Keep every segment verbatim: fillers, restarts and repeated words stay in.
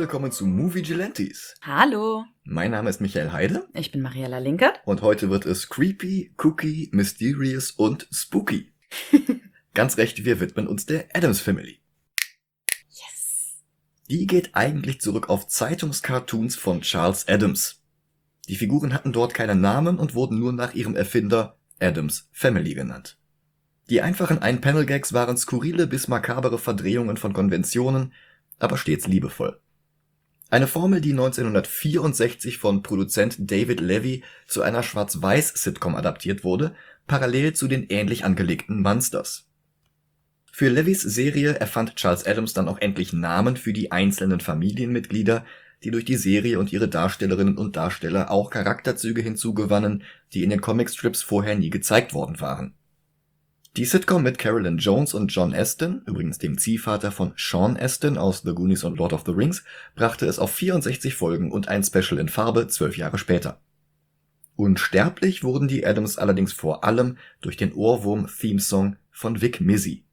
willkommen zu Movie Gelantes. Hallo. Mein Name ist Michael Heide. Ich bin Mariella Linkert. Und heute wird es creepy, cookie, mysterious und spooky. Ganz recht, wir widmen uns der Addams Family. Yes. Die geht eigentlich zurück auf Zeitungscartoons von Charles Addams. Die Figuren hatten dort keine Namen und wurden nur nach ihrem Erfinder Addams Family genannt. Die einfachen Ein-Panel-Gags waren skurrile bis makabere Verdrehungen von Konventionen, aber stets liebevoll. Eine Formel, die neunzehnhundertvierundsechzig von Produzent David Levy zu einer Schwarz-Weiß-Sitcom adaptiert wurde, parallel zu den ähnlich angelegten Munsters. Für Levys Serie erfand Charles Addams dann auch endlich Namen für die einzelnen Familienmitglieder, die durch die Serie und ihre Darstellerinnen und Darsteller auch Charakterzüge hinzugewannen, die in den Comicstrips vorher nie gezeigt worden waren. Die Sitcom mit Carolyn Jones und John Astin, übrigens dem Ziehvater von Sean Astin aus The Goonies und Lord of the Rings, brachte es auf vierundsechzig Folgen und ein Special in Farbe zwölf Jahre später. Unsterblich wurden die Addams allerdings vor allem durch den Ohrwurm-Themesong von Vic Mizzy.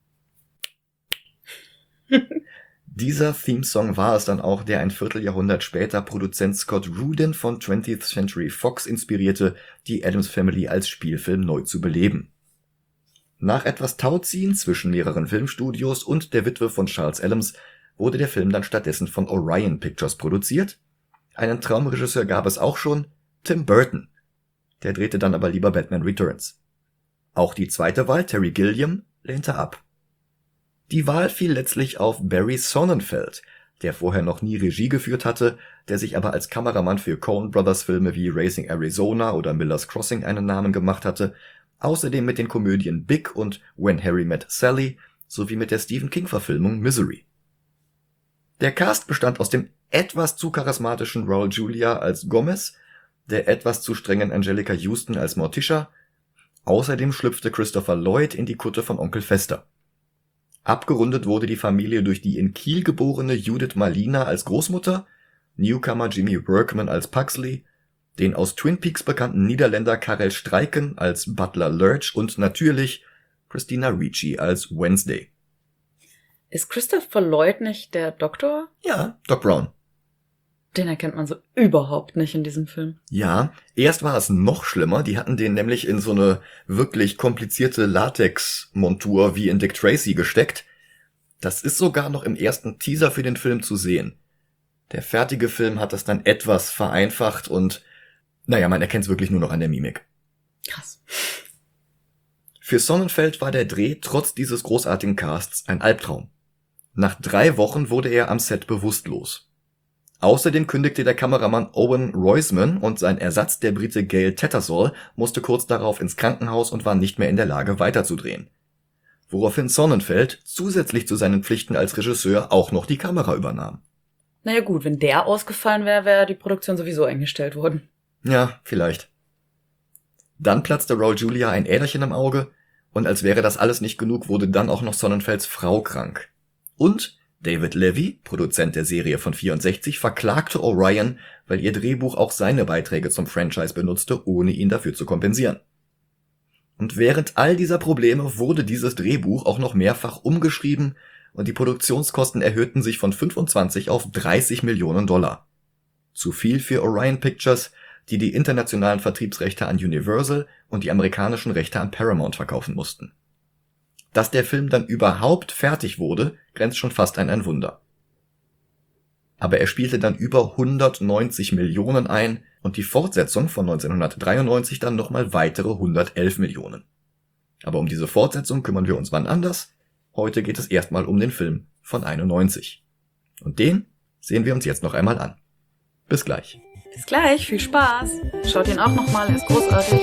Dieser Themesong war es dann auch, der ein Vierteljahrhundert später Produzent Scott Rudin von twentieth Century Fox inspirierte, die Addams Family als Spielfilm neu zu beleben. Nach etwas Tauziehen zwischen mehreren Filmstudios und der Witwe von Charles Addams wurde der Film dann stattdessen von Orion Pictures produziert. Einen Traumregisseur gab es auch schon, Tim Burton. Der drehte dann aber lieber Batman Returns. Auch die zweite Wahl, Terry Gilliam, lehnte ab. Die Wahl fiel letztlich auf Barry Sonnenfeld, der vorher noch nie Regie geführt hatte, der sich aber als Kameramann für Coen Brothers Filme wie Raising Arizona oder Miller's Crossing einen Namen gemacht hatte, außerdem mit den Komödien Big und When Harry Met Sally sowie mit der Stephen King-Verfilmung Misery. Der Cast bestand aus dem etwas zu charismatischen Raul Julia als Gomez, der etwas zu strengen Angelica Houston als Morticia, außerdem schlüpfte Christopher Lloyd in die Kutte von Onkel Fester. Abgerundet wurde die Familie durch die in Kiel geborene Judith Malina als Großmutter, Newcomer Jimmy Workman als Pugsley, den aus Twin Peaks bekannten Niederländer Karel Strijken als Butler Lurch und natürlich Christina Ricci als Wednesday. Ist Christopher Lloyd nicht der Doktor? Ja, Doc Brown. Den erkennt man so überhaupt nicht in diesem Film. Ja, erst war es noch schlimmer, die hatten den nämlich in so eine wirklich komplizierte Latex-Montur wie in Dick Tracy gesteckt. Das ist sogar noch im ersten Teaser für den Film zu sehen. Der fertige Film hat das dann etwas vereinfacht und naja, man erkennt es wirklich nur noch an der Mimik. Krass. Für Sonnenfeld war der Dreh trotz dieses großartigen Casts ein Albtraum. Nach drei Wochen wurde er am Set bewusstlos. Außerdem kündigte der Kameramann Owen Roisman und sein Ersatz, der Brite Gail Tattersall, musste kurz darauf ins Krankenhaus und war nicht mehr in der Lage weiterzudrehen. Woraufhin Sonnenfeld zusätzlich zu seinen Pflichten als Regisseur auch noch die Kamera übernahm. Naja gut, wenn der ausgefallen wäre, wäre die Produktion sowieso eingestellt worden. Ja, vielleicht. Dann platzte Raul Julia ein Äderchen im Auge und als wäre das alles nicht genug, wurde dann auch noch Sonnenfelds Frau krank. Und David Levy, Produzent der Serie von vierundsechzig, verklagte Orion, weil ihr Drehbuch auch seine Beiträge zum Franchise benutzte, ohne ihn dafür zu kompensieren. Und während all dieser Probleme wurde dieses Drehbuch auch noch mehrfach umgeschrieben und die Produktionskosten erhöhten sich von fünfundzwanzig auf dreißig Millionen Dollar. Zu viel für Orion Pictures, die die internationalen Vertriebsrechte an Universal und die amerikanischen Rechte an Paramount verkaufen mussten. Dass der Film dann überhaupt fertig wurde, grenzt schon fast an ein Wunder. Aber er spielte dann über hundertneunzig Millionen ein und die Fortsetzung von neunzehnhundertdreiundneunzig dann nochmal weitere hundertelf Millionen. Aber um diese Fortsetzung kümmern wir uns wann anders. Heute geht es erstmal um den Film von einundneunzig. Und den sehen wir uns jetzt noch einmal an. Bis gleich. Bis gleich, viel Spaß. Schaut ihn auch nochmal, er ist großartig.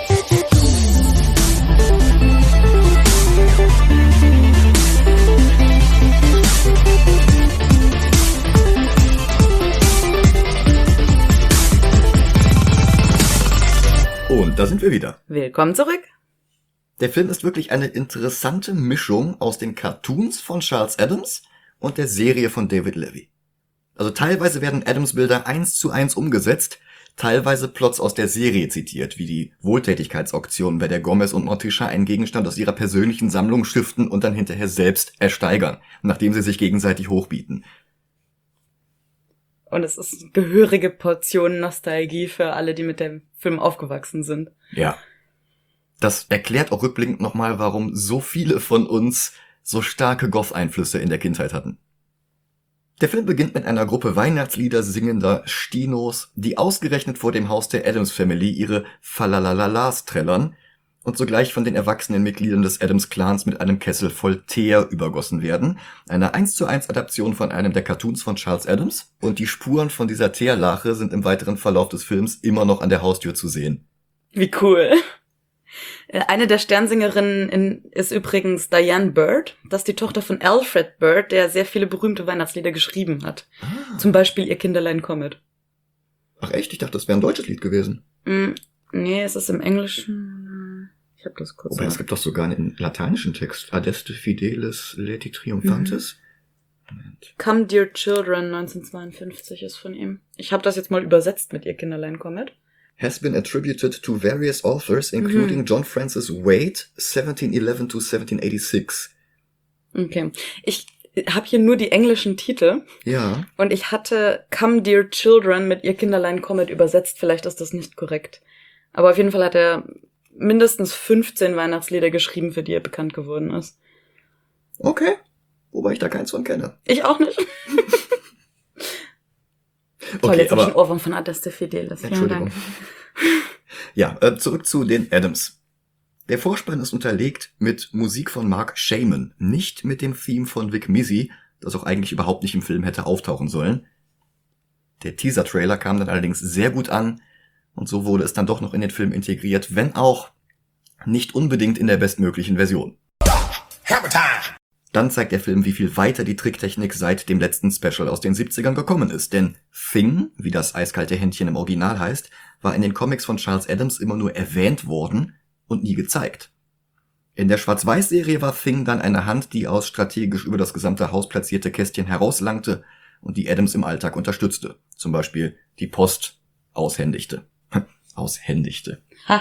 Und da sind wir wieder. Willkommen zurück. Der Film ist wirklich eine interessante Mischung aus den Cartoons von Charles Addams und der Serie von David Levy. Also teilweise werden Addams-Bilder eins zu eins umgesetzt, teilweise Plots aus der Serie zitiert, wie die Wohltätigkeitsauktion, bei der Gomez und Morticia einen Gegenstand aus ihrer persönlichen Sammlung stiften und dann hinterher selbst ersteigern, nachdem sie sich gegenseitig hochbieten. Und es ist eine gehörige Portion Nostalgie für alle, die mit dem Film aufgewachsen sind. Ja. Das erklärt auch rückblickend nochmal, warum so viele von uns so starke Goth-Einflüsse in der Kindheit hatten. Der Film beginnt mit einer Gruppe Weihnachtslieder singender Stinos, die ausgerechnet vor dem Haus der Addams Family ihre Falalalas trällern und sogleich von den erwachsenen Mitgliedern des Addams Clans mit einem Kessel voll Teer übergossen werden. Eine eins zu eins Adaption von einem der Cartoons von Charles Addams. Und die Spuren von dieser Teerlache sind im weiteren Verlauf des Films immer noch an der Haustür zu sehen. Wie cool. Eine der Sternsängerinnen in, ist übrigens Diane Bird. Das ist die Tochter von Alfred Bird, der sehr viele berühmte Weihnachtslieder geschrieben hat. Ah. Zum Beispiel Ihr Kinderlein kommet. Ach echt? Ich dachte, das wäre ein deutsches Lied gewesen. Mm, nee, es ist im Englischen. Ich hab das kurz. Wobei, es gibt doch sogar einen lateinischen Text. Adeste Fidelis Leti Triumphantes. Mhm. Moment. Come Dear Children neunzehnhundertzweiundfünfzig ist von ihm. Ich habe das jetzt mal übersetzt mit Ihr Kinderlein kommet. Has been attributed to various authors, including mhm. John Francis Wade, seventeen eleven to seventeen eighty-six. Okay. Ich habe hier nur die englischen Titel. Ja. Und ich hatte Come Dear Children mit Ihr Kinderlein kommet übersetzt. Vielleicht ist das nicht korrekt. Aber auf jeden Fall hat er mindestens fünfzehn Weihnachtslieder geschrieben, für die er bekannt geworden ist. Okay. Wobei ich da keins von kenne. Ich auch nicht. Toll, okay, jetzt habe ich einen Ohrwurm von Adeste Fidelis. Entschuldigung. Ja, äh, zurück zu den Addams. Der Vorspann ist unterlegt mit Musik von Mark Shaman, nicht mit dem Theme von Vic Mizzy, das auch eigentlich überhaupt nicht im Film hätte auftauchen sollen. Der Teaser-Trailer kam dann allerdings sehr gut an und so wurde es dann doch noch in den Film integriert, wenn auch nicht unbedingt in der bestmöglichen Version. Dann zeigt der Film, wie viel weiter die Tricktechnik seit dem letzten Special aus den siebzigern gekommen ist. Denn Thing, wie das eiskalte Händchen im Original heißt, war in den Comics von Charles Addams immer nur erwähnt worden und nie gezeigt. In der Schwarz-Weiß-Serie war Thing dann eine Hand, die aus strategisch über das gesamte Haus platzierte Kästchen herauslangte und die Addams im Alltag unterstützte. Zum Beispiel die Post aushändigte. aushändigte. Ha.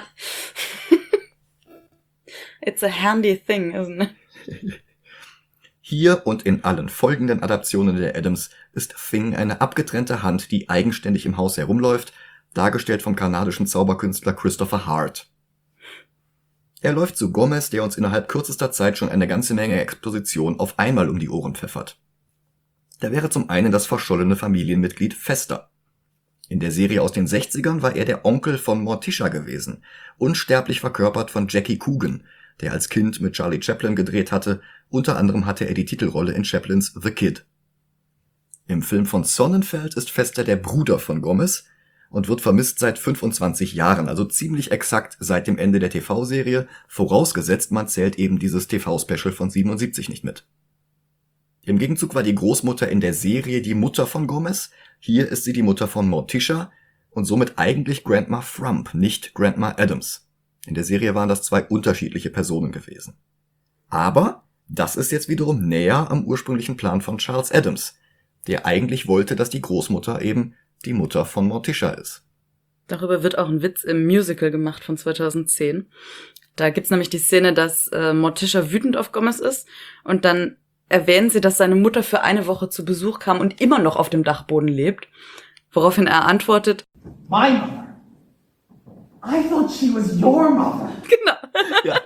It's a handy thing, isn't it? Hier und in allen folgenden Adaptionen der Addams ist Thing eine abgetrennte Hand, die eigenständig im Haus herumläuft, dargestellt vom kanadischen Zauberkünstler Christopher Hart. Er läuft zu Gomez, der uns innerhalb kürzester Zeit schon eine ganze Menge Exposition auf einmal um die Ohren pfeffert. Da wäre zum einen das verschollene Familienmitglied Fester. In der Serie aus den sechzigern war er der Onkel von Morticia gewesen, unsterblich verkörpert von Jackie Coogan, der als Kind mit Charlie Chaplin gedreht hatte. Unter anderem hatte er die Titelrolle in Chaplins The Kid. Im Film von Sonnenfeld ist Fester der Bruder von Gomez und wird vermisst seit fünfundzwanzig Jahren, also ziemlich exakt seit dem Ende der T V-Serie, vorausgesetzt man zählt eben dieses T V-Special von siebenundsiebzig nicht mit. Im Gegenzug war die Großmutter in der Serie die Mutter von Gomez, hier ist sie die Mutter von Morticia und somit eigentlich Grandma Frump, nicht Grandma Addams. In der Serie waren das zwei unterschiedliche Personen gewesen. Aber das ist jetzt wiederum näher am ursprünglichen Plan von Charles Addams, der eigentlich wollte, dass die Großmutter eben die Mutter von Morticia ist. Darüber wird auch ein Witz im Musical gemacht von zweitausendzehn. Da gibt's nämlich die Szene, dass äh, Morticia wütend auf Gomez ist und dann erwähnen sie, dass seine Mutter für eine Woche zu Besuch kam und immer noch auf dem Dachboden lebt, woraufhin er antwortet: My mother. I thought she was your mother. Genau. Ja.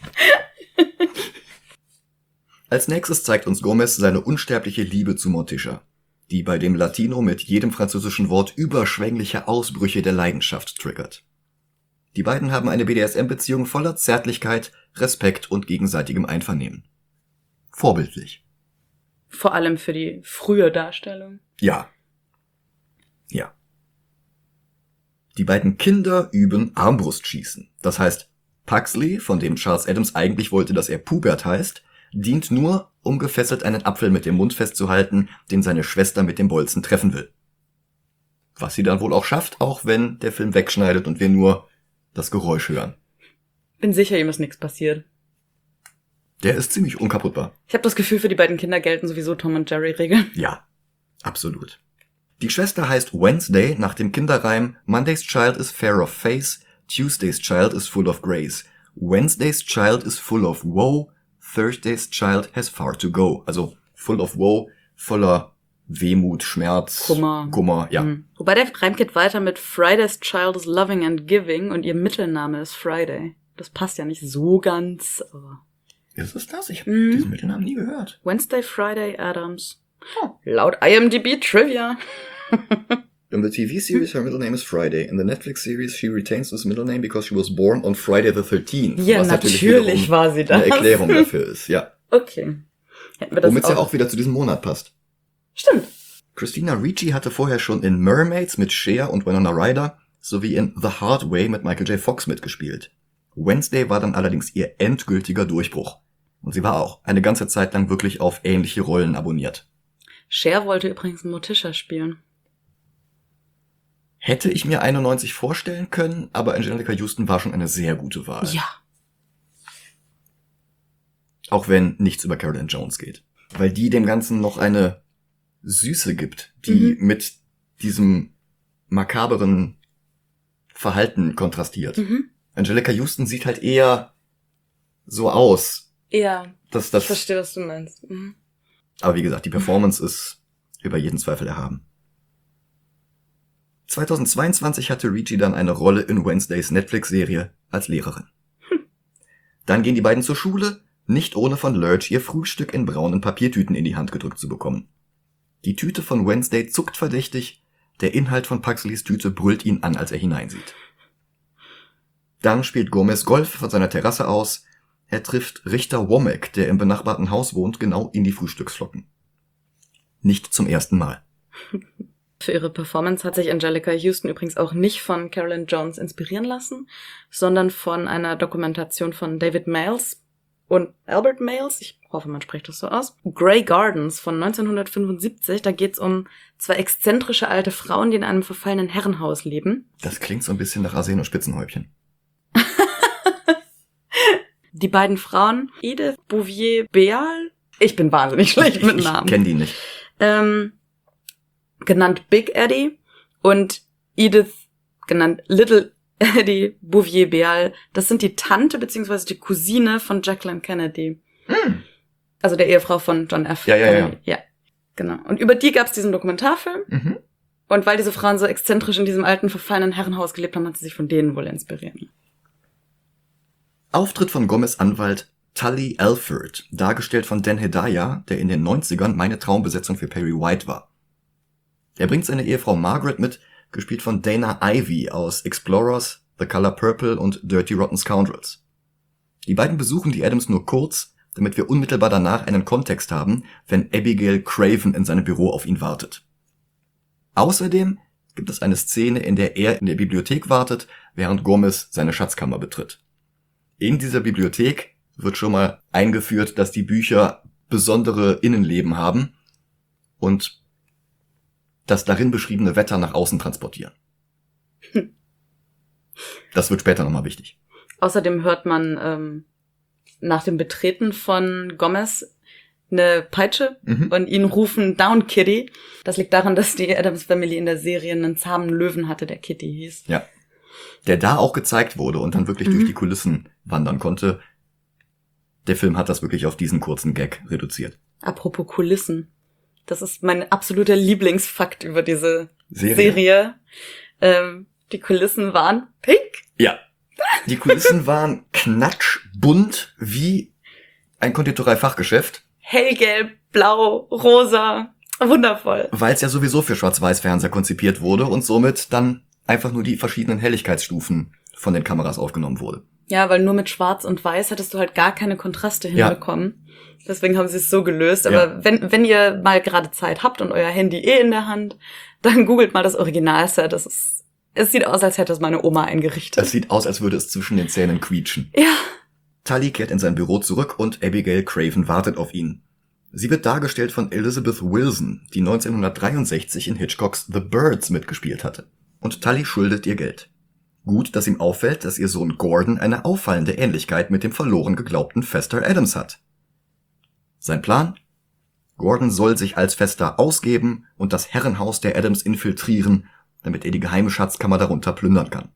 Als nächstes zeigt uns Gomez seine unsterbliche Liebe zu Morticia, die bei dem Latino mit jedem französischen Wort überschwängliche Ausbrüche der Leidenschaft triggert. Die beiden haben eine B D S M-Beziehung voller Zärtlichkeit, Respekt und gegenseitigem Einvernehmen. Vorbildlich. Vor allem für die frühe Darstellung. Ja. Ja. Die beiden Kinder üben Armbrustschießen. Das heißt, Pugsley, von dem Charles Addams eigentlich wollte, dass er Pubert heißt, dient nur, um gefesselt einen Apfel mit dem Mund festzuhalten, den seine Schwester mit dem Bolzen treffen will. Was sie dann wohl auch schafft, auch wenn der Film wegschneidet und wir nur das Geräusch hören. Bin sicher, ihm ist nichts passiert. Der ist ziemlich unkaputtbar. Ich habe das Gefühl, für die beiden Kinder gelten sowieso Tom und Jerry Regeln. Ja, absolut. Die Schwester heißt Wednesday nach dem Kinderreim Monday's child is fair of face, Tuesday's child is full of grace, Wednesday's child is full of woe, Thursday's child has far to go. Also full of woe, voller Wehmut, Schmerz, Kummer. Kummer, ja. Mhm. Wobei der Reim geht weiter mit Friday's child is loving and giving und ihr Mittelname ist Friday. Das passt ja nicht so ganz, aber... Ist es das? Ich habe Mhm. diesen Mittelnamen nie gehört. Wednesday, Friday, Adams. Oh. Laut I M D B Trivia. In the T V series, her middle name is Friday. In the Netflix series, she retains this middle name because she was born on Friday the thirteenth. Ja, was natürlich, wiederum war sie das. eine Erklärung dafür ist, ja. Okay. Hätten wir das Womit es ja auch... auch wieder zu diesem Monat passt. Stimmt. Christina Ricci hatte vorher schon in Mermaids mit Cher und Winona Ryder sowie in The Hard Way mit Michael J. Fox mitgespielt. Wednesday war dann allerdings ihr endgültiger Durchbruch. Und sie war auch eine ganze Zeit lang wirklich auf ähnliche Rollen abonniert. Cher wollte übrigens Morticia spielen. Hätte ich mir einundneunzig vorstellen können, aber Angelica Houston war schon eine sehr gute Wahl. Ja. Auch wenn nichts über Carolyn Jones geht. Weil die dem Ganzen noch eine Süße gibt, die Mhm. mit diesem makaberen Verhalten kontrastiert. Mhm. Angelica Houston sieht halt eher so aus. Ja, Dass ich das, verstehe, was du meinst. Mhm. aber wie gesagt, die Performance ist über jeden Zweifel erhaben. zweitausendzweiundzwanzig hatte Ricci dann eine Rolle in Wednesdays Netflix-Serie als Lehrerin. Hm. Dann gehen die beiden zur Schule, nicht ohne von Lurch ihr Frühstück in braunen Papiertüten in die Hand gedrückt zu bekommen. Die Tüte von Wednesday zuckt verdächtig, der Inhalt von Puxleys Tüte brüllt ihn an, als er hineinsieht. Dann spielt Gomez Golf von seiner Terrasse aus. Er trifft Richter Womack, der im benachbarten Haus wohnt, genau in die Frühstücksflocken. Nicht zum ersten Mal. Für ihre Performance hat sich Angelica Houston übrigens auch nicht von Carolyn Jones inspirieren lassen, sondern von einer Dokumentation von David Mayles und Albert Mayles, ich hoffe, man spricht das so aus, Grey Gardens von neunzehnhundertfünfundsiebzig. Da geht's um zwei exzentrische alte Frauen, die in einem verfallenen Herrenhaus leben. Das klingt so ein bisschen nach Arsen und Spitzenhäubchen. Die beiden Frauen, Edith Bouvier-Beal, ich bin wahnsinnig schlecht mit Ich Namen, kenne die nicht. ähm, genannt Big Eddie, und Edith, genannt Little Eddie Bouvier-Beal. Das sind die Tante bzw. die Cousine von Jacqueline Kennedy. Hm. Also der Ehefrau von John F. Ja, ja, ja. Kennedy. Ja, genau. Und über die gab's diesen Dokumentarfilm. Mhm. Und weil diese Frauen so exzentrisch in diesem alten, verfallenen Herrenhaus gelebt haben, hat sie sich von denen wohl inspirieren. Auftritt von Gomez Anwalt Tully Alford, dargestellt von Dan Hedaya, der in den neunzigern meine Traumbesetzung für Perry White war. Er bringt seine Ehefrau Margaret mit, gespielt von Dana Ivey aus Explorers, The Color Purple und Dirty Rotten Scoundrels. Die beiden besuchen die Addams nur kurz, damit wir unmittelbar danach einen Kontext haben, wenn Abigail Craven in seinem Büro auf ihn wartet. Außerdem gibt es eine Szene, in der er in der Bibliothek wartet, während Gomez seine Schatzkammer betritt. In dieser Bibliothek wird schon mal eingeführt, dass die Bücher besondere Innenleben haben und das darin beschriebene Wetter nach außen transportieren. Hm. Das wird später nochmal wichtig. Außerdem hört man ähm, nach dem Betreten von Gomez eine Peitsche Mhm. und ihn rufen Down Kitty. Das liegt daran, dass die Addams Family in der Serie einen zahmen Löwen hatte, der Kitty hieß. Ja. Der da auch gezeigt wurde und dann wirklich Mhm. durch die Kulissen wandern konnte. Der Film hat das wirklich auf diesen kurzen Gag reduziert. Apropos Kulissen. Das ist mein absoluter Lieblingsfakt über diese Serie. Serie. Ähm, die Kulissen waren pink. Ja. Die Kulissen waren knatschbunt wie ein Konditorei-Fachgeschäft, Hellgelb, blau, rosa. Wundervoll. weil es ja sowieso für Schwarz-Weiß-Fernseher konzipiert wurde und somit dann einfach nur die verschiedenen Helligkeitsstufen von den Kameras aufgenommen wurde. Ja, weil nur mit Schwarz und Weiß hättest du halt gar keine Kontraste hinbekommen. Deswegen haben sie es so gelöst. Aber Ja. wenn wenn ihr mal gerade Zeit habt und euer Handy eh in der Hand, dann googelt mal das Originalset. Das ist, es sieht aus, als hätte es meine Oma eingerichtet. Es sieht aus, als würde es zwischen den Zähnen quietschen. Ja. Tully kehrt in sein Büro zurück und Abigail Craven wartet auf ihn. Sie wird dargestellt von Elizabeth Wilson, die neunzehnhundertdreiundsechzig in Hitchcocks The Birds mitgespielt hatte. Und Tully schuldet ihr Geld. Gut, dass ihm auffällt, dass ihr Sohn Gordon eine auffallende Ähnlichkeit mit dem verloren geglaubten Fester Adams hat. Sein Plan? Gordon soll sich als Fester ausgeben und das Herrenhaus der Adams infiltrieren, damit er die geheime Schatzkammer darunter plündern kann.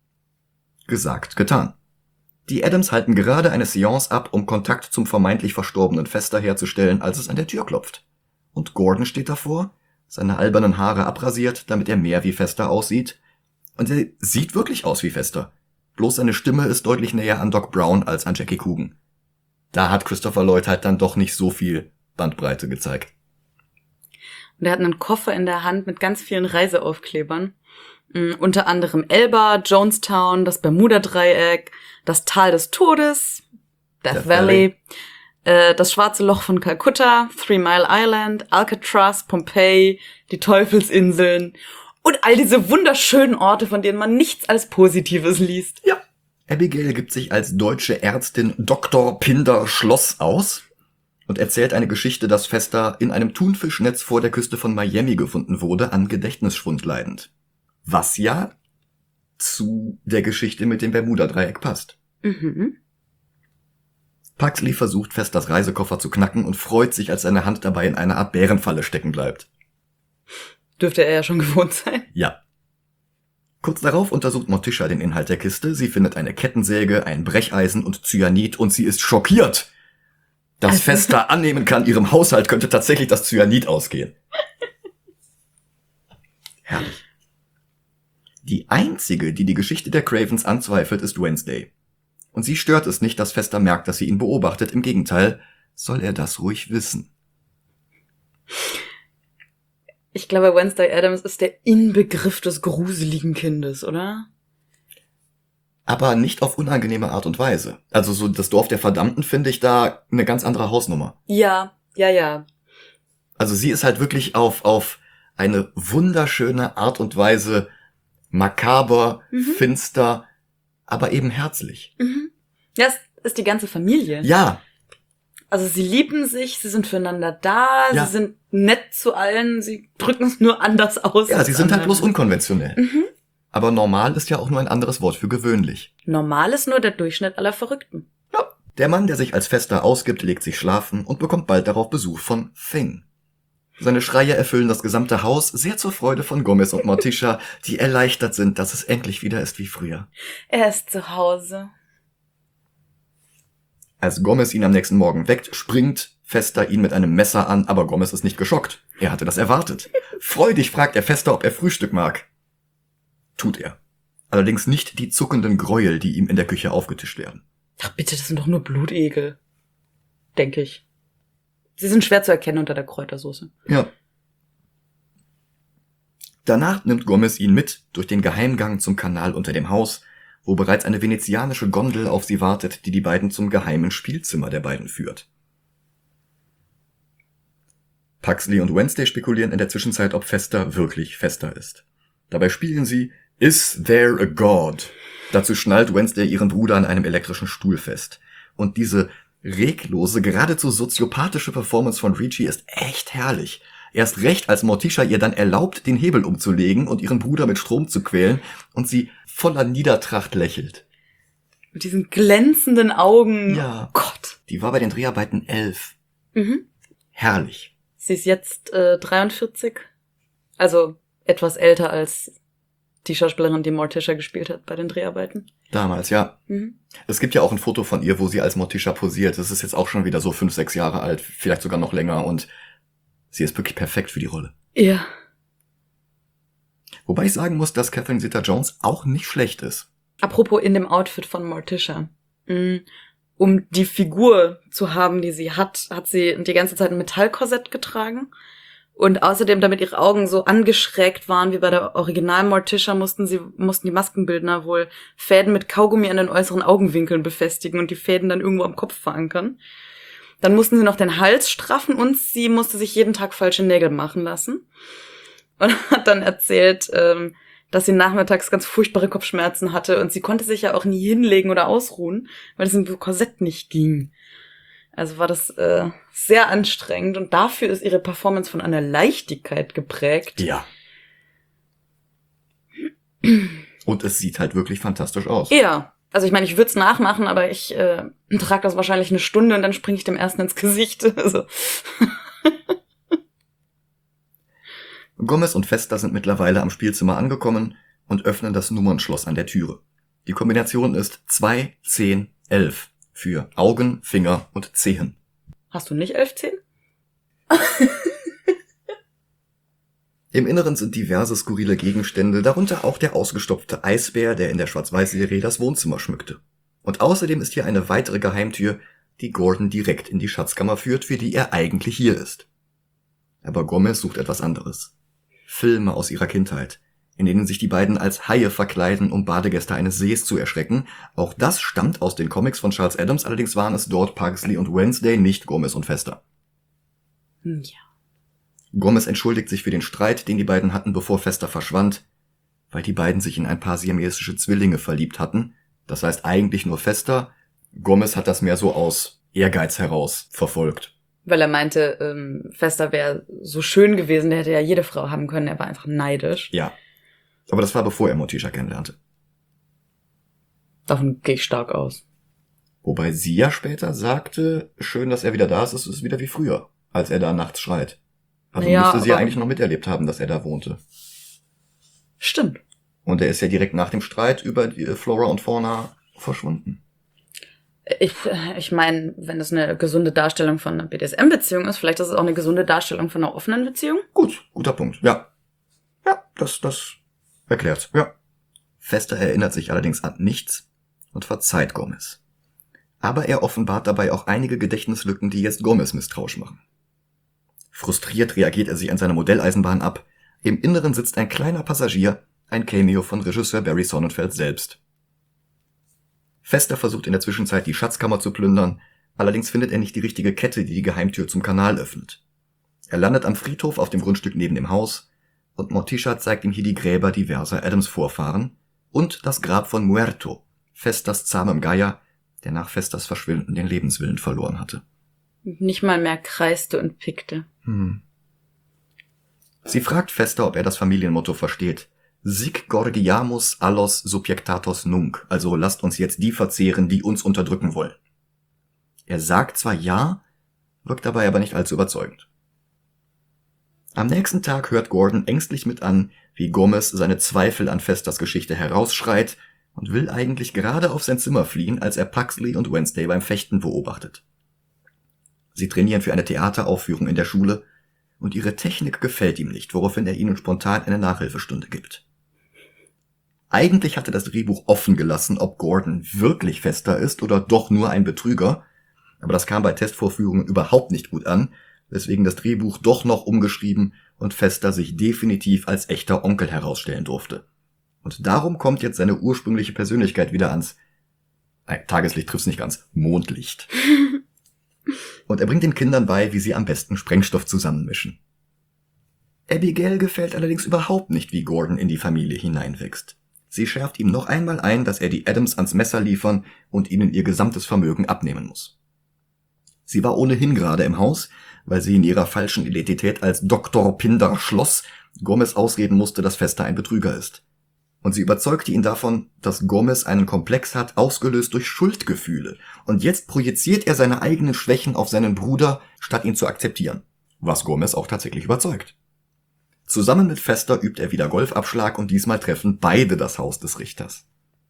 Gesagt, getan. Die Adams halten gerade eine Seance ab, um Kontakt zum vermeintlich verstorbenen Fester herzustellen, als es an der Tür klopft. Und Gordon steht davor seine albernen Haare abrasiert, damit er mehr wie Fester aussieht. Und er sieht wirklich aus wie Fester. Bloß seine Stimme ist deutlich näher an Doc Brown als an Jackie Coogan. Da hat Christopher Lloyd halt dann doch nicht so viel Bandbreite gezeigt. Und er hat einen Koffer in der Hand mit ganz vielen Reiseaufklebern. Mhm, unter anderem Elba, Jonestown, das Bermuda-Dreieck, das Tal des Todes, Death, Death Valley, Valley. Äh, das Schwarze Loch von Kalkutta, Three Mile Island, Alcatraz, Pompeii, die Teufelsinseln und all diese wunderschönen Orte, von denen man nichts als Positives liest. Ja. Abigail gibt sich als deutsche Ärztin Doktor Pinder Schloss aus und erzählt eine Geschichte, dass Fester in einem Thunfischnetz vor der Küste von Miami gefunden wurde, an Gedächtnisschwund leidend. Was ja zu der Geschichte mit dem Bermuda-Dreieck passt. Mhm. Pugsley versucht, Festers Reisekoffer zu knacken und freut sich, als seine Hand dabei in einer Art Bärenfalle stecken bleibt. Dürfte er ja schon gewohnt sein. Ja. Kurz darauf untersucht Morticia den Inhalt der Kiste. Sie findet eine Kettensäge, ein Brecheisen und Cyanid und sie ist schockiert, dass also Fester annehmen kann, ihrem Haushalt könnte tatsächlich das Cyanid ausgehen. Herrlich. Die einzige, die die Geschichte der Cravens anzweifelt, ist Wednesday. Und sie stört es nicht, dass Fester merkt, dass sie ihn beobachtet. Im Gegenteil, soll er das ruhig wissen. Ich glaube, Wednesday Addams ist der Inbegriff des gruseligen Kindes, oder? Aber nicht auf unangenehme Art und Weise. Also so das Dorf der Verdammten finde ich da eine ganz andere Hausnummer. Ja, ja, ja. Also sie ist halt wirklich auf auf eine wunderschöne Art und Weise makaber, mhm. finster, aber eben herzlich. Mhm. Ja, es ist die ganze Familie. Ja. Also sie lieben sich, sie sind füreinander da, ja. sie sind nett zu allen, sie drücken es nur anders aus. Ja, sie sind halt bloß unkonventionell. Mhm. Aber normal ist ja auch nur ein anderes Wort für gewöhnlich. Normal ist nur der Durchschnitt aller Verrückten. Ja. Der Mann, der sich als Fester ausgibt, legt sich schlafen und bekommt bald darauf Besuch von Thing. Seine Schreie erfüllen das gesamte Haus, sehr zur Freude von Gomez und Morticia, die erleichtert sind, dass es endlich wieder ist wie früher. Er ist zu Hause. Als Gomez ihn am nächsten Morgen weckt, springt Fester ihn mit einem Messer an, aber Gomez ist nicht geschockt. Er hatte das erwartet. Freudig fragt er Fester, ob er Frühstück mag. Tut er. Allerdings nicht die zuckenden Gräuel, die ihm in der Küche aufgetischt werden. Ach bitte, das sind doch nur Blutegel. Denke ich. Sie sind schwer zu erkennen unter der Kräutersoße. Ja. Danach nimmt Gomez ihn mit durch den Geheimgang zum Kanal unter dem Haus, wo bereits eine venezianische Gondel auf sie wartet, die die beiden zum geheimen Spielzimmer der beiden führt. Pugsley und Wednesday spekulieren in der Zwischenzeit, ob Fester wirklich Fester ist. Dabei spielen sie Is There a God? Dazu schnallt Wednesday ihren Bruder an einem elektrischen Stuhl fest. Und diese reglose, geradezu soziopathische Performance von Ricci ist echt herrlich. Erst recht, als Morticia ihr dann erlaubt, den Hebel umzulegen und ihren Bruder mit Strom zu quälen und sie voller Niedertracht lächelt. Mit diesen glänzenden Augen. Ja. Oh Gott. Die war bei den Dreharbeiten elf. Mhm. Herrlich. Sie ist jetzt äh, dreiundvierzig. Also etwas älter als die Schauspielerin, die Morticia gespielt hat bei den Dreharbeiten. Damals, ja. Mhm. Es gibt ja auch ein Foto von ihr, wo sie als Morticia posiert. Das ist jetzt auch schon wieder so fünf, sechs Jahre alt, vielleicht sogar noch länger. Und sie ist wirklich perfekt für die Rolle. Ja. Wobei ich sagen muss, dass Catherine Zeta-Jones auch nicht schlecht ist. Apropos in dem Outfit von Morticia. Um die Figur zu haben, die sie hat, hat sie die ganze Zeit ein Metallkorsett getragen. Und außerdem, damit ihre Augen so angeschrägt waren wie bei der Original Morticia, mussten sie mussten die Maskenbildner wohl Fäden mit Kaugummi an den äußeren Augenwinkeln befestigen und die Fäden dann irgendwo am Kopf verankern. Dann mussten sie noch den Hals straffen und sie musste sich jeden Tag falsche Nägel machen lassen. Und hat dann erzählt, ähm, dass sie nachmittags ganz furchtbare Kopfschmerzen hatte und sie konnte sich ja auch nie hinlegen oder ausruhen, weil es im Korsett nicht ging. Also war das äh, sehr anstrengend und dafür ist ihre Performance von einer Leichtigkeit geprägt. Ja. Und es sieht halt wirklich fantastisch aus. Ja. Also ich meine, ich würde es nachmachen, aber ich äh, trage das wahrscheinlich eine Stunde und dann springe ich dem ersten ins Gesicht. Also. Gomez und Fester sind mittlerweile am Spielzimmer angekommen und öffnen das Nummernschloss an der Türe. Die Kombination ist zwei, zehn, elf für Augen, Finger und Zehen. Hast du nicht elf Zehen? Im Inneren sind diverse skurrile Gegenstände, darunter auch der ausgestopfte Eisbär, der in der Schwarz-Weiß-Serie das Wohnzimmer schmückte. Und außerdem ist hier eine weitere Geheimtür, die Gordon direkt in die Schatzkammer führt, für die er eigentlich hier ist. Aber Gomez sucht etwas anderes. Filme aus ihrer Kindheit, in denen sich die beiden als Haie verkleiden, um Badegäste eines Sees zu erschrecken. Auch das stammt aus den Comics von Charles Addams, allerdings waren es dort Pugsley und Wednesday, nicht Gomez und Fester. Ja. Gomez entschuldigt sich für den Streit, den die beiden hatten, bevor Fester verschwand, weil die beiden sich in ein paar siamesische Zwillinge verliebt hatten. Das heißt eigentlich nur Fester. Gomez hat das mehr so aus Ehrgeiz heraus verfolgt. Weil er meinte, ähm, Fester wäre so schön gewesen, der hätte ja jede Frau haben können, er war einfach neidisch. Ja. Aber das war bevor er Morticia kennenlernte. Davon gehe ich stark aus. Wobei sie ja später sagte, schön, dass er wieder da ist, es ist wieder wie früher, als er da nachts schreit. Also Ja, müsste sie aber- eigentlich noch miterlebt haben, dass er da wohnte. Stimmt. Und er ist ja direkt nach dem Streit über die Flora und Fauna verschwunden. Ich, ich meine, wenn es eine gesunde Darstellung von einer B D S M-Beziehung ist, vielleicht ist es auch eine gesunde Darstellung von einer offenen Beziehung. Gut, guter Punkt, ja. Ja, das, das erklärt's, ja. Fester erinnert sich allerdings an nichts und verzeiht Gomez. Aber er offenbart dabei auch einige Gedächtnislücken, die jetzt Gomez misstrauisch machen. Frustriert reagiert er sich an seine Modelleisenbahn ab. Im Inneren sitzt ein kleiner Passagier, ein Cameo von Regisseur Barry Sonnenfeld selbst. Fester versucht in der Zwischenzeit die Schatzkammer zu plündern, allerdings findet er nicht die richtige Kette, die die Geheimtür zum Kanal öffnet. Er landet am Friedhof auf dem Grundstück neben dem Haus und Morticia zeigt ihm hier die Gräber diverser Addams-Vorfahren und das Grab von Muerto, Festers zahmem Geier, der nach Festers Verschwinden den Lebenswillen verloren hatte. Nicht mal mehr kreiste und pickte. Hm. Sie fragt Fester, ob er das Familienmotto versteht. Sic gorgiamus allos subjectatos nunc, also lasst uns jetzt die verzehren, die uns unterdrücken wollen. Er sagt zwar ja, wirkt dabei aber nicht allzu überzeugend. Am nächsten Tag hört Gordon ängstlich mit an, wie Gomez seine Zweifel an Festers Geschichte herausschreit und will eigentlich gerade auf sein Zimmer fliehen, als er Pugsley und Wednesday beim Fechten beobachtet. Sie trainieren für eine Theateraufführung in der Schule und ihre Technik gefällt ihm nicht, woraufhin er ihnen spontan eine Nachhilfestunde gibt. Eigentlich hatte das Drehbuch offen gelassen, ob Gordon wirklich Fester ist oder doch nur ein Betrüger, aber das kam bei Testvorführungen überhaupt nicht gut an, weswegen das Drehbuch doch noch umgeschrieben und Fester sich definitiv als echter Onkel herausstellen durfte. Und darum kommt jetzt seine ursprüngliche Persönlichkeit wieder ans, nein, Tageslicht trifft's nicht ganz, Mondlicht. Und er bringt den Kindern bei, wie sie am besten Sprengstoff zusammenmischen. Abigail gefällt allerdings überhaupt nicht, wie Gordon in die Familie hineinwächst. Sie schärft ihm noch einmal ein, dass er die Addams ans Messer liefern und ihnen ihr gesamtes Vermögen abnehmen muss. Sie war ohnehin gerade im Haus, weil sie in ihrer falschen Identität als Doktor Pinder Schloss Gomez ausreden musste, dass Fester ein Betrüger ist. Und sie überzeugte ihn davon, dass Gomez einen Komplex hat, ausgelöst durch Schuldgefühle. Und jetzt projiziert er seine eigenen Schwächen auf seinen Bruder, statt ihn zu akzeptieren. Was Gomez auch tatsächlich überzeugt. Zusammen mit Fester übt er wieder Golfabschlag und diesmal treffen beide das Haus des Richters.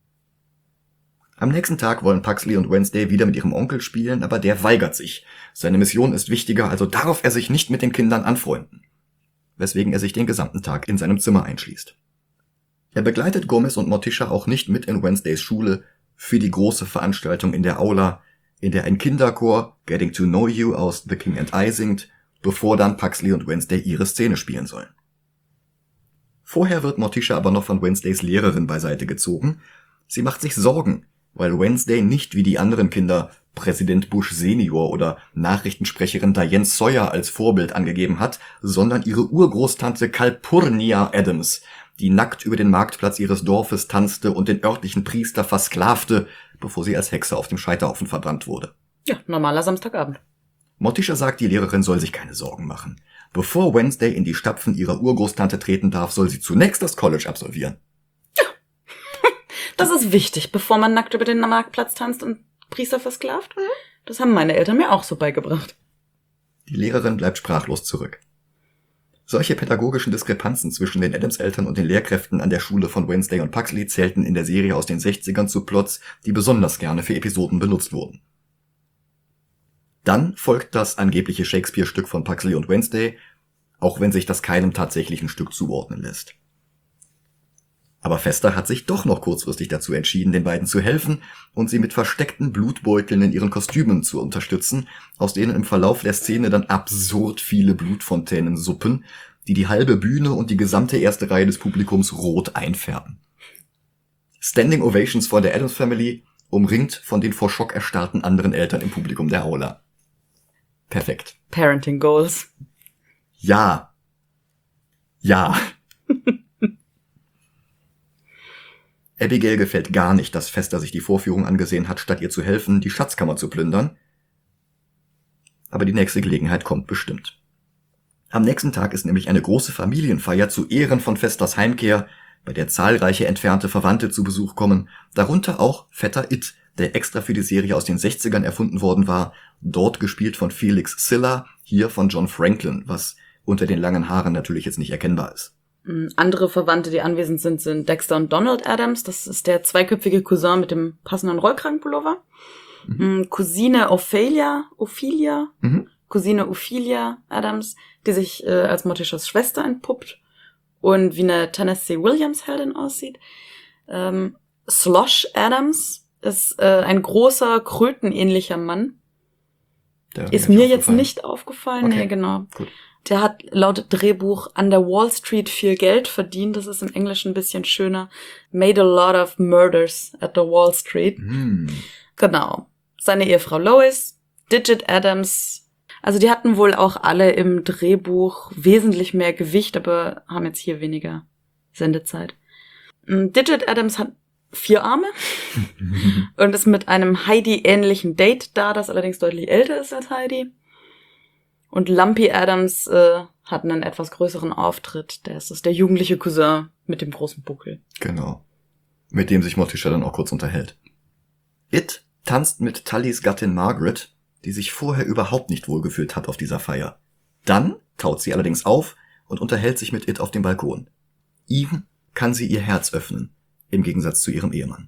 Am nächsten Tag wollen Pugsley und Wednesday wieder mit ihrem Onkel spielen, aber der weigert sich. Seine Mission ist wichtiger, also darf er sich nicht mit den Kindern anfreunden. Weswegen er sich den gesamten Tag in seinem Zimmer einschließt. Er begleitet Gomez und Morticia auch nicht mit in Wednesdays Schule für die große Veranstaltung in der Aula, in der ein Kinderchor Getting to Know You aus The King and I singt, bevor dann Pugsley und Wednesday ihre Szene spielen sollen. Vorher wird Morticia aber noch von Wednesdays Lehrerin beiseite gezogen. Sie macht sich Sorgen, weil Wednesday nicht wie die anderen Kinder Präsident Bush Senior oder Nachrichtensprecherin Diane Sawyer als Vorbild angegeben hat, sondern ihre Urgroßtante Calpurnia Adams, die nackt über den Marktplatz ihres Dorfes tanzte und den örtlichen Priester versklavte, bevor sie als Hexe auf dem Scheiterhaufen verbrannt wurde. Ja, normaler Samstagabend. Morticia sagt, die Lehrerin soll sich keine Sorgen machen. Bevor Wednesday in die Stapfen ihrer Urgroßtante treten darf, soll sie zunächst das College absolvieren. Das ist wichtig, bevor man nackt über den Marktplatz tanzt und Priester versklavt. Das haben meine Eltern mir auch so beigebracht. Die Lehrerin bleibt sprachlos zurück. Solche pädagogischen Diskrepanzen zwischen den Addams-Eltern und den Lehrkräften an der Schule von Wednesday und Pugsley zählten in der Serie aus den sechzigern zu Plots, die besonders gerne für Episoden benutzt wurden. Dann folgt das angebliche Shakespeare-Stück von Pugsley und Wednesday, auch wenn sich das keinem tatsächlichen Stück zuordnen lässt. Aber Fester hat sich doch noch kurzfristig dazu entschieden, den beiden zu helfen und sie mit versteckten Blutbeuteln in ihren Kostümen zu unterstützen, aus denen im Verlauf der Szene dann absurd viele Blutfontänen suppen, die die halbe Bühne und die gesamte erste Reihe des Publikums rot einfärben. Standing Ovations vor der Addams Family, umringt von den vor Schock erstarrten anderen Eltern im Publikum der Aula. Perfekt. Parenting Goals. Ja. Ja. Abigail gefällt gar nicht, dass Fester sich die Vorführung angesehen hat, statt ihr zu helfen, die Schatzkammer zu plündern. Aber die nächste Gelegenheit kommt bestimmt. Am nächsten Tag ist nämlich eine große Familienfeier zu Ehren von Festers Heimkehr, bei der zahlreiche entfernte Verwandte zu Besuch kommen, darunter auch Vetter It, der extra für die Serie aus den sechzigern erfunden worden war, dort gespielt von Felix Silla, hier von John Franklin, was unter den langen Haaren natürlich jetzt nicht erkennbar ist. Andere Verwandte, die anwesend sind, sind Dexter und Donald Adams. Das ist der zweiköpfige Cousin mit dem passenden Rollkragenpullover. Mhm. Cousine Ophelia, Ophelia, mhm. Cousine Ophelia Adams, die sich äh, als Morticias Schwester entpuppt und wie eine Tennessee Williams-Heldin aussieht. Ähm, Slosh Adams ist äh, ein großer, krötenähnlicher Mann. Der ist mir jetzt nicht aufgefallen. Okay. Nee, genau. Gut. Der hat laut Drehbuch an der Wall Street viel Geld verdient. Das ist im Englischen ein bisschen schöner. Made a lot of murders at the Wall Street. Mm. Genau. Seine Ehefrau Lois, Digit Adams. Also die hatten wohl auch alle im Drehbuch wesentlich mehr Gewicht, aber haben jetzt hier weniger Sendezeit. Digit Adams hat vier Arme und ist mit einem Heidi-ähnlichen Date da, das allerdings deutlich älter ist als Heidi. Und Lumpy Adams äh, hat einen etwas größeren Auftritt. Der ist das der jugendliche Cousin mit dem großen Buckel. Genau. Mit dem sich Morticia dann auch kurz unterhält. It tanzt mit Tullys Gattin Margaret, die sich vorher überhaupt nicht wohlgefühlt hat auf dieser Feier. Dann taut sie allerdings auf und unterhält sich mit It auf dem Balkon. Ihm kann sie ihr Herz öffnen, im Gegensatz zu ihrem Ehemann.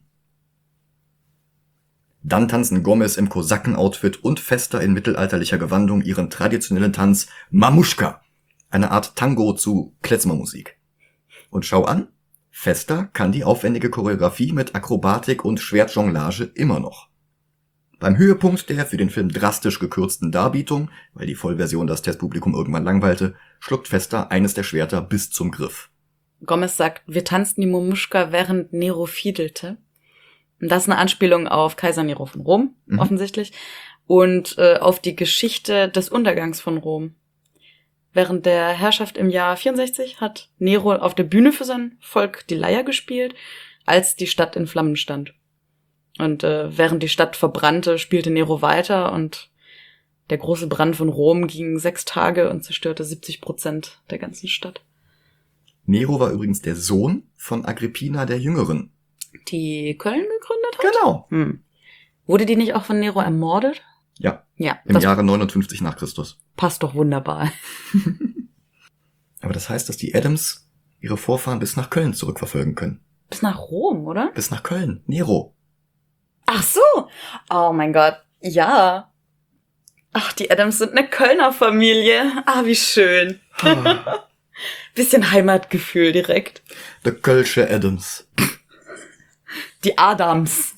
Dann tanzen Gomez im Kosaken-Outfit und Fester in mittelalterlicher Gewandung ihren traditionellen Tanz Mamushka, eine Art Tango zu Klezmermusik. Und schau an, Fester kann die aufwendige Choreografie mit Akrobatik und Schwertjonglage immer noch. Beim Höhepunkt der für den Film drastisch gekürzten Darbietung, weil die Vollversion das Testpublikum irgendwann langweilte, schluckt Fester eines der Schwerter bis zum Griff. Gomez sagt, wir tanzten die Mamushka, während Nero fiedelte. Und das ist eine Anspielung auf Kaiser Nero von Rom, mhm. offensichtlich, und äh, auf die Geschichte des Untergangs von Rom. Während der Herrschaft im Jahr vierundsechzig hat Nero auf der Bühne für sein Volk die Leier gespielt, als die Stadt in Flammen stand. Und äh, während die Stadt verbrannte, spielte Nero weiter und der große Brand von Rom ging sechs Tage und zerstörte siebzig Prozent der ganzen Stadt. Nero war übrigens der Sohn von Agrippina der Jüngeren, die Köln gegründet hat? Genau. Hm. Wurde die nicht auch von Nero ermordet? Ja. Ja. Im Jahre neunundfünfzig nach Christus. Passt doch wunderbar. Aber das heißt, dass die Adams ihre Vorfahren bis nach Köln zurückverfolgen können. Bis nach Rom, oder? Bis nach Köln. Nero. Ach so. Oh mein Gott. Ja. Ach, die Adams sind eine Kölner Familie. Ah, wie schön. Bisschen Heimatgefühl direkt. The Kölsche Adams. Die Adams.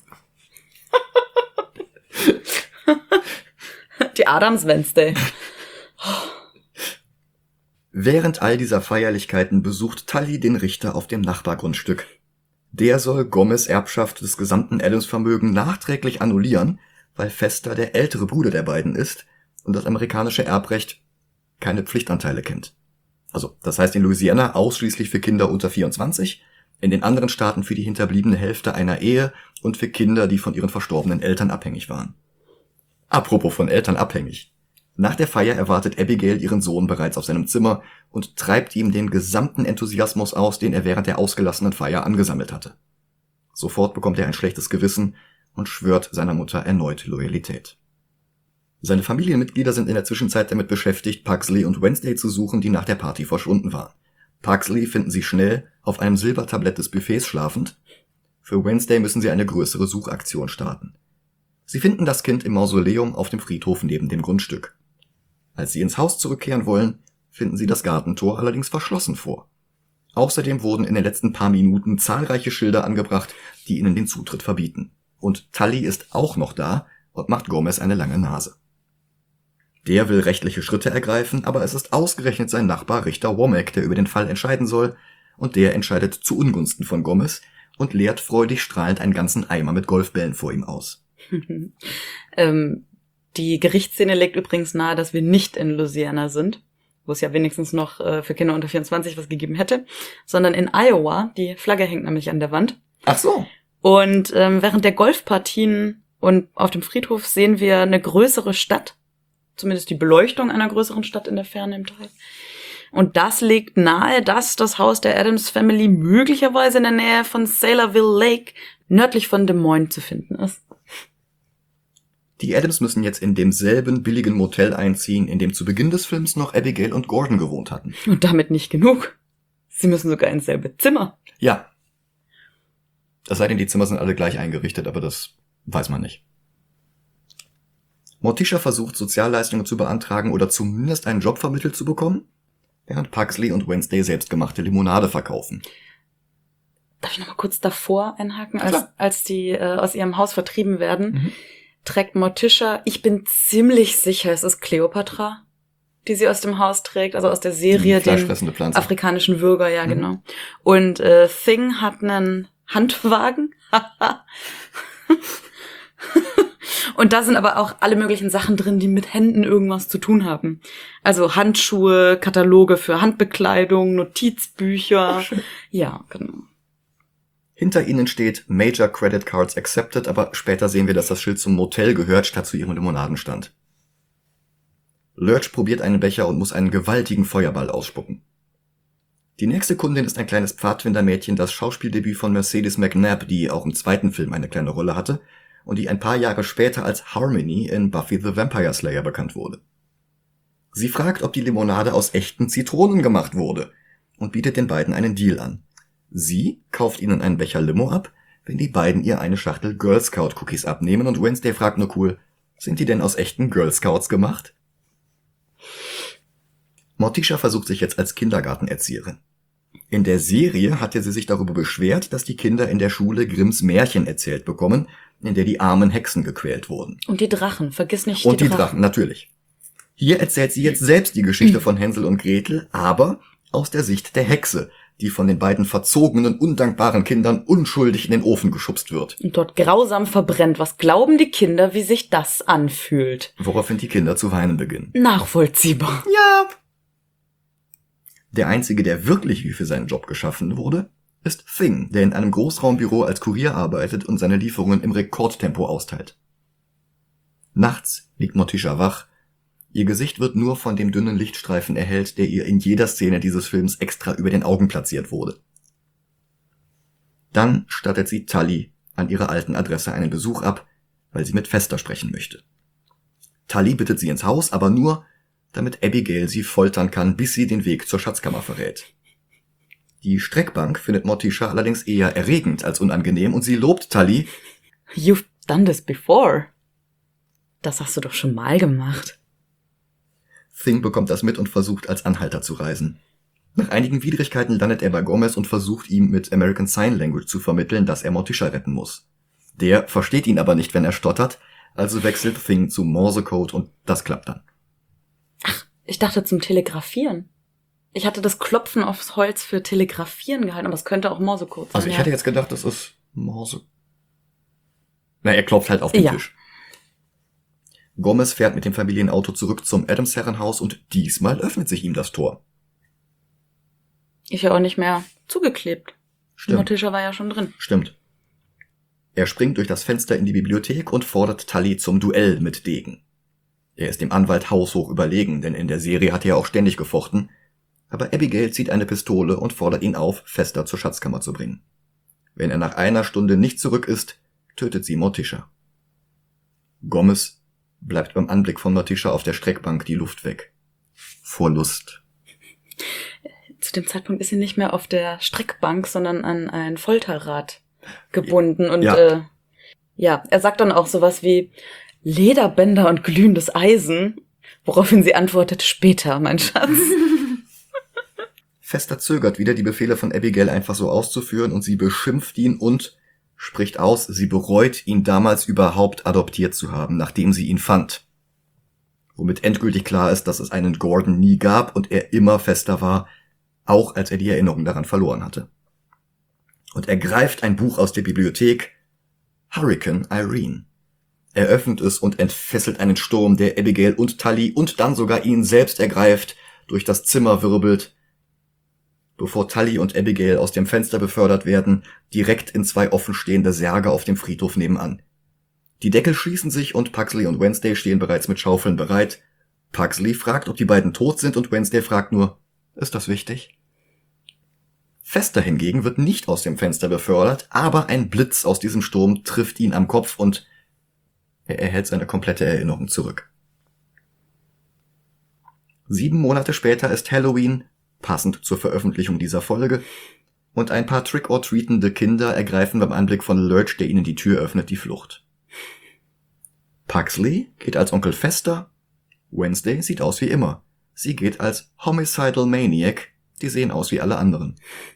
Die Adams Wednesday. Während all dieser Feierlichkeiten besucht Tully den Richter auf dem Nachbargrundstück. Der soll Gomez Erbschaft des gesamten Adams-Vermögen nachträglich annullieren, weil Fester der ältere Bruder der beiden ist und das amerikanische Erbrecht keine Pflichtanteile kennt. Also, das heißt in Louisiana ausschließlich für Kinder unter vierundzwanzig, in den anderen Staaten für die hinterbliebene Hälfte einer Ehe und für Kinder, die von ihren verstorbenen Eltern abhängig waren. Apropos von Eltern abhängig. Nach der Feier erwartet Abigail ihren Sohn bereits auf seinem Zimmer und treibt ihm den gesamten Enthusiasmus aus, den er während der ausgelassenen Feier angesammelt hatte. Sofort bekommt er ein schlechtes Gewissen und schwört seiner Mutter erneut Loyalität. Seine Familienmitglieder sind in der Zwischenzeit damit beschäftigt, Pugsley und Wednesday zu suchen, die nach der Party verschwunden waren. Pugsley finden sie schnell auf einem Silbertablett des Buffets schlafend. Für Wednesday müssen sie eine größere Suchaktion starten. Sie finden das Kind im Mausoleum auf dem Friedhof neben dem Grundstück. Als sie ins Haus zurückkehren wollen, finden sie das Gartentor allerdings verschlossen vor. Außerdem wurden in den letzten paar Minuten zahlreiche Schilder angebracht, die ihnen den Zutritt verbieten. Und Tully ist auch noch da und macht Gomez eine lange Nase. Der will rechtliche Schritte ergreifen, aber es ist ausgerechnet sein Nachbar Richter Womack, der über den Fall entscheiden soll, und der entscheidet zu Ungunsten von Gomez und leert freudig strahlend einen ganzen Eimer mit Golfbällen vor ihm aus. ähm, die Gerichtsszene legt übrigens nahe, dass wir nicht in Louisiana sind, wo es ja wenigstens noch äh, für Kinder unter vierundzwanzig was gegeben hätte, sondern in Iowa. Die Flagge hängt nämlich an der Wand. Ach so. Und ähm, während der Golfpartien und auf dem Friedhof sehen wir eine größere Stadt, zumindest die Beleuchtung einer größeren Stadt in der Ferne im Tal. Und das legt nahe, dass das Haus der Addams Family möglicherweise in der Nähe von Sailorville Lake, nördlich von Des Moines, zu finden ist. Die Addams müssen jetzt in demselben billigen Motel einziehen, in dem zu Beginn des Films noch Abigail und Gordon gewohnt hatten. Und damit nicht genug. Sie müssen sogar ins selbe Zimmer. Ja. Es sei denn, die Zimmer sind alle gleich eingerichtet, aber das weiß man nicht. Morticia versucht, Sozialleistungen zu beantragen oder zumindest einen Job vermittelt zu bekommen, während Pugsley und Wednesday selbstgemachte Limonade verkaufen. Darf ich noch mal kurz davor einhaken? Als, Klar. als die äh, aus ihrem Haus vertrieben werden, Mhm. trägt Morticia, ich bin ziemlich sicher, es ist Cleopatra, die sie aus dem Haus trägt, also aus der Serie, Die den fleischfressende Pflanze. afrikanischen Würger, ja, Mhm. genau. Und äh, Thing hat einen Handwagen. Und da sind aber auch alle möglichen Sachen drin, die mit Händen irgendwas zu tun haben. Also Handschuhe, Kataloge für Handbekleidung, Notizbücher. Ja, genau. Hinter ihnen steht Major Credit Cards Accepted, aber später sehen wir, dass das Schild zum Motel gehört, statt zu ihrem Limonadenstand. Lurch probiert einen Becher und muss einen gewaltigen Feuerball ausspucken. Die nächste Kundin ist ein kleines Pfadfindermädchen, das Schauspieldebüt von Mercedes McNabb, die auch im zweiten Film eine kleine Rolle hatte und die ein paar Jahre später als Harmony in Buffy the Vampire Slayer bekannt wurde. Sie fragt, ob die Limonade aus echten Zitronen gemacht wurde und bietet den beiden einen Deal an. Sie kauft ihnen einen Becher Limo ab, wenn die beiden ihr eine Schachtel Girl Scout Cookies abnehmen, und Wednesday fragt nur cool, sind die denn aus echten Girl Scouts gemacht? Morticia versucht sich jetzt als Kindergartenerzieherin. In der Serie hatte sie sich darüber beschwert, dass die Kinder in der Schule Grimms Märchen erzählt bekommen, in der die armen Hexen gequält wurden. Und die Drachen, vergiss nicht Und die die Drachen. Drachen, natürlich. Hier erzählt sie jetzt selbst die Geschichte von Hänsel und Gretel, aber aus der Sicht der Hexe, die von den beiden verzogenen, undankbaren Kindern unschuldig in den Ofen geschubst wird. Und dort grausam verbrennt. Was glauben die Kinder, wie sich das anfühlt? Woraufhin die Kinder zu weinen beginnen. Nachvollziehbar. Ja. Der Einzige, der wirklich wie für seinen Job geschaffen wurde, ist Thing, der in einem Großraumbüro als Kurier arbeitet und seine Lieferungen im Rekordtempo austeilt. Nachts liegt Morticia wach. Ihr Gesicht wird nur von dem dünnen Lichtstreifen erhellt, der ihr in jeder Szene dieses Films extra über den Augen platziert wurde. Dann stattet sie Tully an ihrer alten Adresse einen Besuch ab, weil sie mit Vesta sprechen möchte. Tully bittet sie ins Haus, aber nur, damit Abigail sie foltern kann, bis sie den Weg zur Schatzkammer verrät. Die Streckbank findet Morticia allerdings eher erregend als unangenehm und sie lobt Tully. You've done this before. Das hast du doch schon mal gemacht. Thing bekommt das mit und versucht, als Anhalter zu reisen. Nach einigen Widrigkeiten landet er bei Gomez und versucht ihm mit American Sign Language zu vermitteln, dass er Morticia retten muss. Der versteht ihn aber nicht, wenn er stottert, also wechselt Thing zu Morsecode und das klappt dann. Ach, ich dachte zum Telegrafieren. Ich hatte das Klopfen aufs Holz für Telegrafieren gehalten, aber es könnte auch Morsecode sein. Also ich ja. hätte jetzt gedacht, das ist Morse. Na, er klopft halt auf den Ja. Tisch. Gomez fährt mit dem Familienauto zurück zum Addams-Herrenhaus und diesmal öffnet sich ihm das Tor. Ich ja auch nicht mehr zugeklebt. Stimmt. Morticia war ja schon drin. Stimmt. Er springt durch das Fenster in die Bibliothek und fordert Tully zum Duell mit Degen. Er ist dem Anwalt haushoch überlegen, denn in der Serie hat er auch ständig gefochten. Aber Abigail zieht eine Pistole und fordert ihn auf, Vesta zur Schatzkammer zu bringen. Wenn er nach einer Stunde nicht zurück ist, tötet sie Morticia. Gomez bleibt beim Anblick von Morticia auf der Streckbank die Luft weg. Vor Lust. Zu dem Zeitpunkt ist sie nicht mehr auf der Streckbank, sondern an ein Folterrad gebunden. Und Ja. äh, ja, er sagt dann auch sowas wie Lederbänder und glühendes Eisen. Woraufhin sie antwortet, später, mein Schatz. Fester zögert wieder, die Befehle von Abigail einfach so auszuführen und sie beschimpft ihn und spricht aus, sie bereut, ihn damals überhaupt adoptiert zu haben, nachdem sie ihn fand. Womit endgültig klar ist, dass es einen Gordon nie gab und er immer Fester war, auch als er die Erinnerung daran verloren hatte. Und er greift ein Buch aus der Bibliothek, Hurricane Irene. Er öffnet es und entfesselt einen Sturm, der Abigail und Tully und dann sogar ihn selbst ergreift, durch das Zimmer wirbelt, bevor Tully und Abigail aus dem Fenster befördert werden, direkt in zwei offenstehende Särge auf dem Friedhof nebenan. Die Deckel schließen sich und Pugsley und Wednesday stehen bereits mit Schaufeln bereit. Pugsley fragt, ob die beiden tot sind und Wednesday fragt nur, ist das wichtig? Fester hingegen wird nicht aus dem Fenster befördert, aber ein Blitz aus diesem Sturm trifft ihn am Kopf und er erhält seine komplette Erinnerung zurück. Sieben Monate später ist Halloween, passend zur Veröffentlichung dieser Folge, und ein paar trick-or-treatende Kinder ergreifen beim Anblick von Lurch, der ihnen die Tür öffnet, die Flucht. Pugsley geht als Onkel Fester, Wednesday sieht aus wie immer. Sie geht als Homicidal Maniac, die sehen aus wie alle anderen.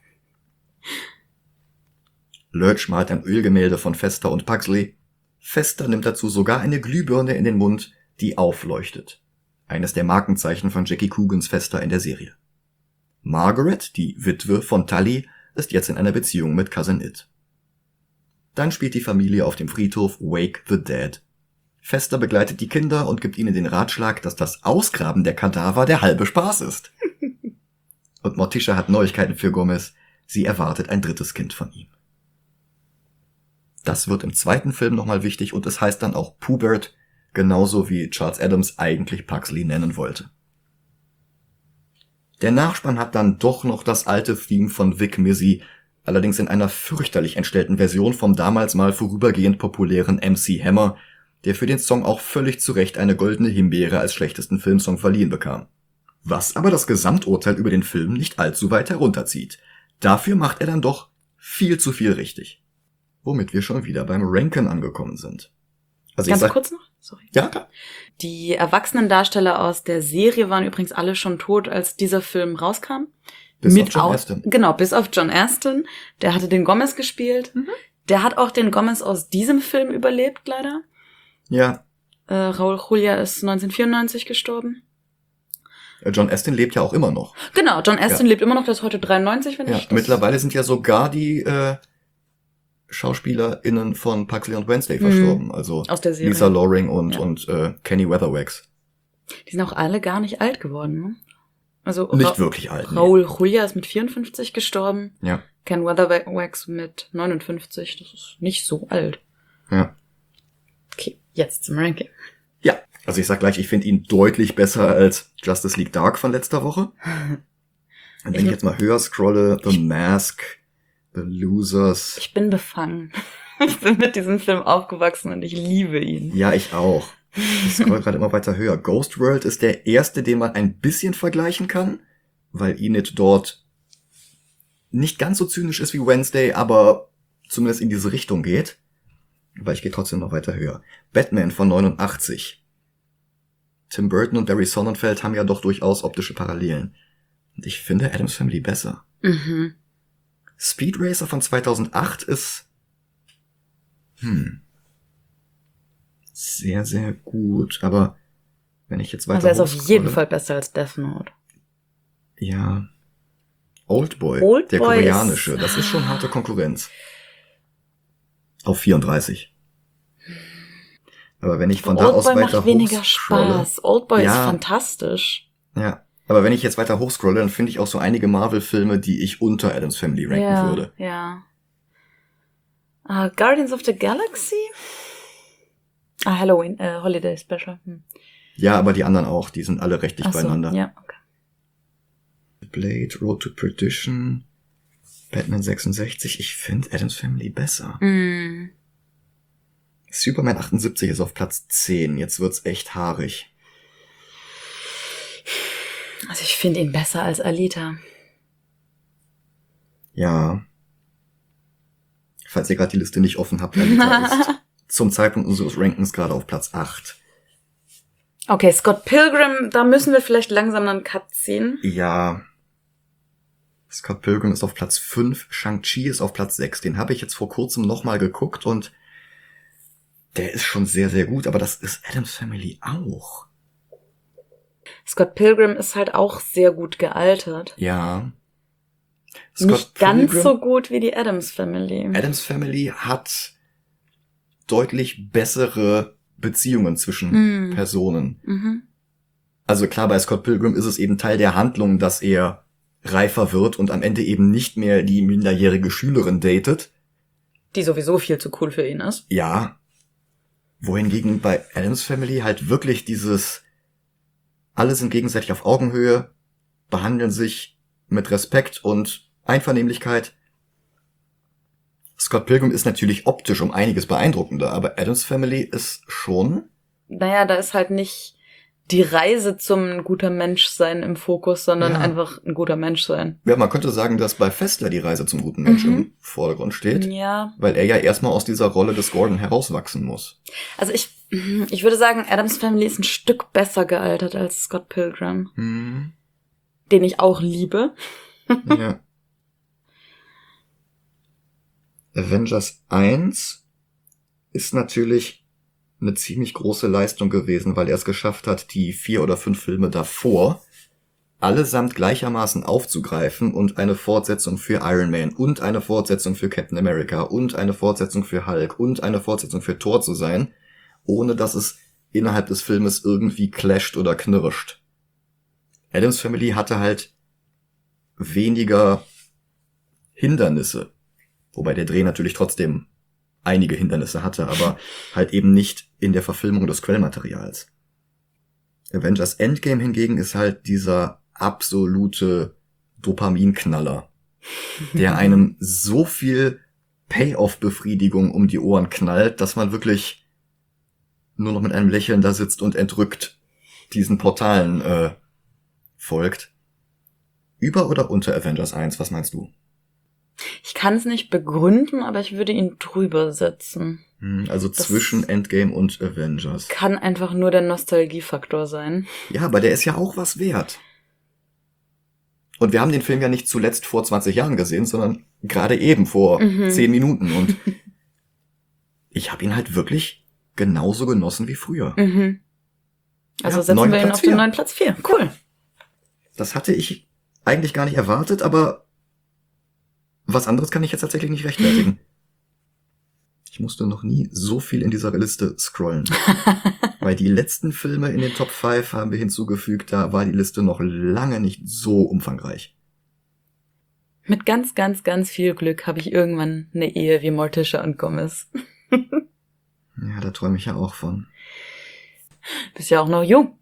Lurch malt ein Ölgemälde von Fester und Pugsley. Fester nimmt dazu sogar eine Glühbirne in den Mund, die aufleuchtet. Eines der Markenzeichen von Jackie Coogans Fester in der Serie. Margaret, die Witwe von Tully, ist jetzt in einer Beziehung mit Cousin It. Dann spielt die Familie auf dem Friedhof Wake the Dead. Fester begleitet die Kinder und gibt ihnen den Ratschlag, dass das Ausgraben der Kadaver der halbe Spaß ist. Und Morticia hat Neuigkeiten für Gomez. Sie erwartet ein drittes Kind von ihm. Das wird im zweiten Film nochmal wichtig und es heißt dann auch Pubert, genauso wie Charles Addams eigentlich Pugsley nennen wollte. Der Nachspann hat dann doch noch das alte Theme von Vic Mizzy, allerdings in einer fürchterlich entstellten Version vom damals mal vorübergehend populären M C Hammer, der für den Song auch völlig zu Recht eine goldene Himbeere als schlechtesten Filmsong verliehen bekam. Was aber das Gesamturteil über den Film nicht allzu weit herunterzieht. Dafür macht er dann doch viel zu viel richtig. Womit wir schon wieder beim Ranken angekommen sind. Also Ganz ich sag, kurz noch? Sorry. Ja, klar. Die erwachsenen Darsteller aus der Serie waren übrigens alle schon tot, als dieser Film rauskam. Bis Mit auf John au- Astin. Genau, bis auf John Astin. Der hatte den Gomez gespielt. Mhm. Der hat auch den Gomez aus diesem Film überlebt, leider. Ja, Äh, Raúl Julia ist neunzehnhundertvierundneunzig gestorben. John Astin lebt ja auch immer noch. Genau, John Astin Ja. lebt immer noch, der ist heute dreiundneunzig, wenn Ja, ich das... mittlerweile sind ja sogar die äh, SchauspielerInnen von Pugsley und Wednesday verstorben. Also Aus der Serie. Lisa Loring und, Ja. und äh, Kenny Weatherwax. Die sind auch alle gar nicht alt geworden, ne? Also Nicht Ra- wirklich alt. Nee. Raúl Julia ist mit vierundfünfzig gestorben. Ja, Ken Weatherwax mit neunundfünfzig. Das ist nicht so alt. ja. Okay, jetzt zum Ranking. Ja, also ich sag gleich, ich finde ihn deutlich besser als Justice League Dark von letzter Woche. Und wenn ich, Ich- jetzt mal höher scrolle, The Mask, The Losers. Ich bin befangen. Ich bin mit diesem Film aufgewachsen und ich liebe ihn. Ja, ich auch. Ich scroll gerade immer weiter höher. Ghost World ist der erste, den man ein bisschen vergleichen kann, weil Enid dort nicht ganz so zynisch ist wie Wednesday, aber zumindest in diese Richtung geht. Aber ich gehe trotzdem noch weiter höher. Batman von neunundachtzig. Tim Burton und Barry Sonnenfeld haben ja doch durchaus optische Parallelen. Und ich finde Addams Family besser. Mhm. Speed Racer von zweitausendacht ist hm, sehr, sehr gut. Aber wenn ich jetzt weiter Also er ist auf hochscrolle- jeden Fall besser als Death Note. Ja. Oldboy, Oldboy der koreanische, ist- das ist schon harte Konkurrenz. Auf vierunddreißig. Aber wenn ich von da aus Oldboy weiter macht weniger hochscrolle, Spaß. Oldboy Ja. ist fantastisch. ja, aber wenn ich jetzt weiter hochscrolle, dann finde ich auch so einige Marvel-Filme, die ich unter Addams Family ranken ja, würde. ja. Uh, Guardians of the Galaxy? Ah, Halloween, äh, Holiday Special. Hm. Ja, aber die anderen auch, die sind alle rechtlich Ach so, beieinander. ja, okay. Blade, Road to Perdition, Batman sechsundsechzig, ich finde Addams Family besser. Mm. Superman achtundsiebzig ist auf Platz zehn, jetzt wird's echt haarig. Also ich finde ihn besser als Alita. Ja. Falls ihr gerade die Liste nicht offen habt, Alita ist zum Zeitpunkt unseres Rankings gerade auf Platz acht. Okay, Scott Pilgrim, da müssen wir vielleicht langsam einen Cut ziehen. Ja. Scott Pilgrim ist auf Platz fünf, Shang-Chi ist auf Platz sechs. Den habe ich jetzt vor kurzem nochmal geguckt und der ist schon sehr, sehr gut, aber das ist Addams Family auch. Scott Pilgrim ist halt auch sehr gut gealtert. Ja. Scott Nicht ganz Pilgrim, so gut wie die Addams Family. Addams Family hat deutlich bessere Beziehungen zwischen Mm. Personen. Mhm. Also klar, bei Scott Pilgrim ist es eben Teil der Handlung, dass er reifer wird und am Ende eben nicht mehr die minderjährige Schülerin datet. Die sowieso viel zu cool für ihn ist. Ja. Wohingegen bei Addams Family halt wirklich dieses alle sind gegenseitig auf Augenhöhe, behandeln sich mit Respekt und Einvernehmlichkeit. Scott Pilgrim ist natürlich optisch um einiges beeindruckender, aber Addams Family ist schon... Naja, da ist halt nicht die Reise zum guter Menschsein im Fokus, sondern Ja. einfach ein guter Mensch sein. Ja, man könnte sagen, dass bei Fessler die Reise zum guten Mensch Mhm. im Vordergrund steht, Ja, weil er ja erstmal aus dieser Rolle des Gordon herauswachsen muss. also ich, ich würde sagen, Addams Family ist ein Stück besser gealtert als Scott Pilgrim, Hm, den ich auch liebe. ja. Avengers eins ist natürlich eine ziemlich große Leistung gewesen, weil er es geschafft hat, die vier oder fünf Filme davor allesamt gleichermaßen aufzugreifen und eine Fortsetzung für Iron Man und eine Fortsetzung für Captain America und eine Fortsetzung für Hulk und eine Fortsetzung für Thor zu sein, ohne dass es innerhalb des Filmes irgendwie clasht oder knirscht. Addams Family hatte halt weniger Hindernisse, wobei der Dreh natürlich trotzdem einige Hindernisse hatte, aber halt eben nicht in der Verfilmung des Quellmaterials. Avengers Endgame hingegen ist halt dieser absolute Dopaminknaller, der einem so viel Payoff-Befriedigung um die Ohren knallt, dass man wirklich nur noch mit einem Lächeln da sitzt und entrückt diesen Portalen äh, folgt. Über oder unter Avengers eins, was meinst du? Ich kann es nicht begründen, aber ich würde ihn drüber setzen. Hm, Also Das- zwischen Endgame und Avengers. Kann einfach nur der Nostalgiefaktor sein. Ja, aber der ist ja auch was wert. Und wir haben den Film ja nicht zuletzt vor zwanzig Jahren gesehen, sondern gerade eben vor Mhm. zehn Minuten. Und ich habe ihn halt wirklich genauso genossen wie früher. Mhm. Also Ja, setzen neuner wir ihn Platz auf den vier. neuen Platz vier. Cool. Das hatte ich eigentlich gar nicht erwartet, aber was anderes kann ich jetzt tatsächlich nicht rechtfertigen. Ich musste noch nie so viel in dieser Liste scrollen. Weil die letzten Filme in den Top fünf haben wir hinzugefügt, da war die Liste noch lange nicht so umfangreich. Mit ganz, ganz, ganz viel Glück habe ich irgendwann eine Ehe wie Morticia und Gomez. Ja, da träume ich ja auch von. Bist ja auch noch jung.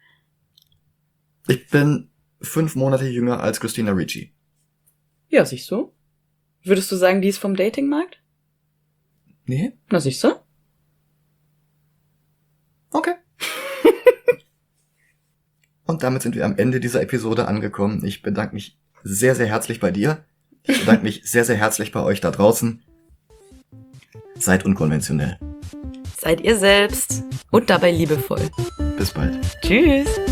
Ich bin fünf Monate jünger als Christina Ricci. Ja, siehst du? Würdest du sagen, die ist vom Datingmarkt? Nee? Na, siehst du? Okay. Und damit sind wir am Ende dieser Episode angekommen. Ich bedanke mich sehr, sehr herzlich bei dir. Ich bedanke mich sehr, sehr herzlich bei euch da draußen. Seid unkonventionell. Seid ihr selbst und dabei liebevoll. Bis bald. Tschüss.